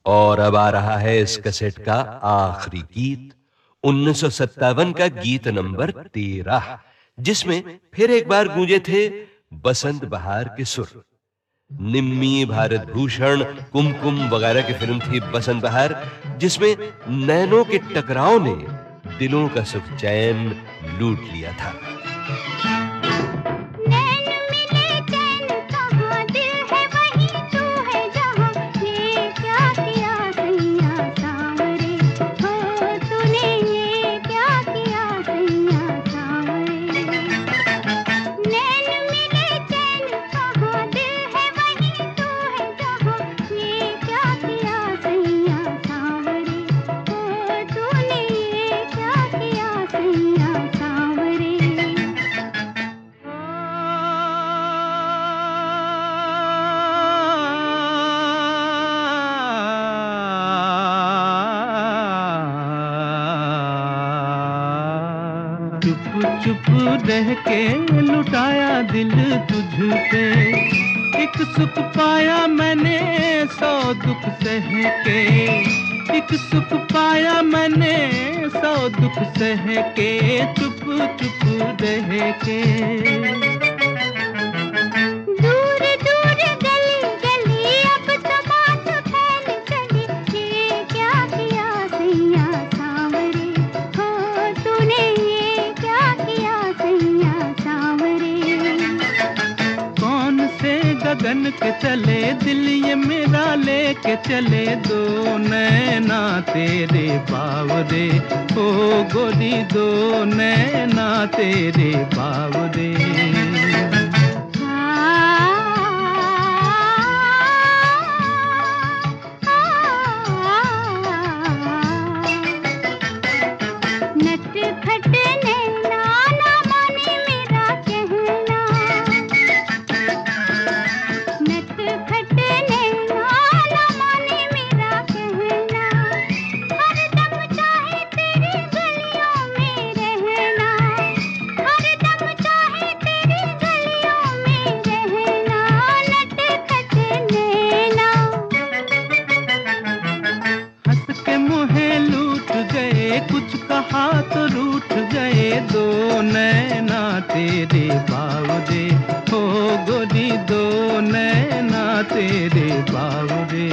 और अब आ रहा है इस कैसेट का आखिरी गीत, 1957 का गीत नंबर 13, जिसमें फिर एक बार गूंजे थे बसंत बहार के सुर। निम्मी, भारत भूषण, कुमकुम वगैरह की फिल्म थी बसंत बहार, जिसमें नैनों के टकराव ने दिलों का सुख चैन लूट लिया था। चुप रह के लुटाया दिल तुझ पे, एक सुख पाया मैंने 100 दुख सह के, एक सुख पाया मैंने 100 दुख सह के, चुप चुप रह के। गगन के चले दिल ये मेरा लेके चले, दो नैना तेरे बावरे, ओ गोरी दो नैना तेरे बावरे। कुछ कहा तो रूठ गए, दो नैना तेरे बावरे, हो गोरी दो नैना तेरे बावरे।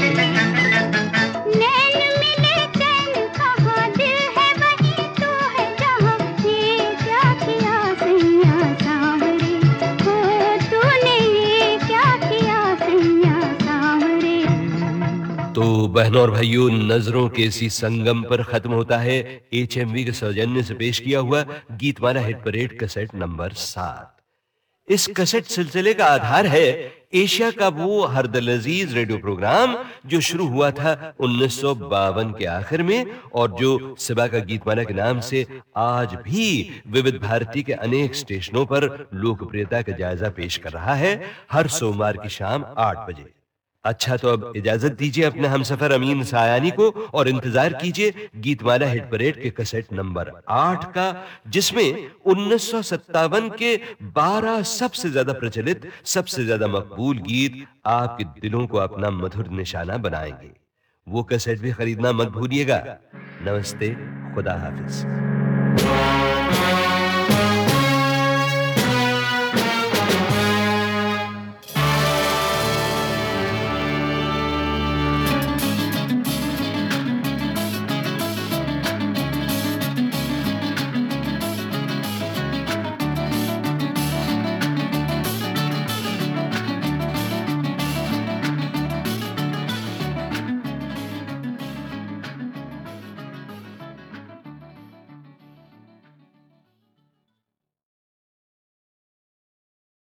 नैन मिले चैन कहाँ, दिल है वहीं तू है जहाँ, ये क्या किया सैया सांवरे, हो तूने ये क्या किया सैया सांवरे। तो बहनों और भाइयों, नजरों के इसी संगम पर खत्म होता है HMV के सौजन्य से पेश किया हुआ Geetmala hit parade cassette number 7। इस कैसेट सिलसिले का आधार है एशिया का वो हरदिल अजीज रेडियो प्रोग्राम जो शुरू हुआ था 1952 के आखिर में, और जो सिबा का गीतमाला के नाम से आज भी विविध भारती के अनेक स्टेशनों पर लोकप्रियता का जायजा पेश कर रहा है, हर सोमवार की शाम 8 बजे। अच्छा, तो अब इजाजत दीजिए अपने हमसफर अमीन सायानी को, और इंतजार कीजिए गीतमाला हिट परेड के कैसेट नंबर 8 का, जिसमें 1957 के 12 सबसे ज्यादा प्रचलित, सबसे ज्यादा मकबूल गीत आपके दिलों को अपना मधुर निशाना बनाएंगे। वो कैसेट भी खरीदना मत भूलिएगा। नमस्ते, खुदा हाफिज।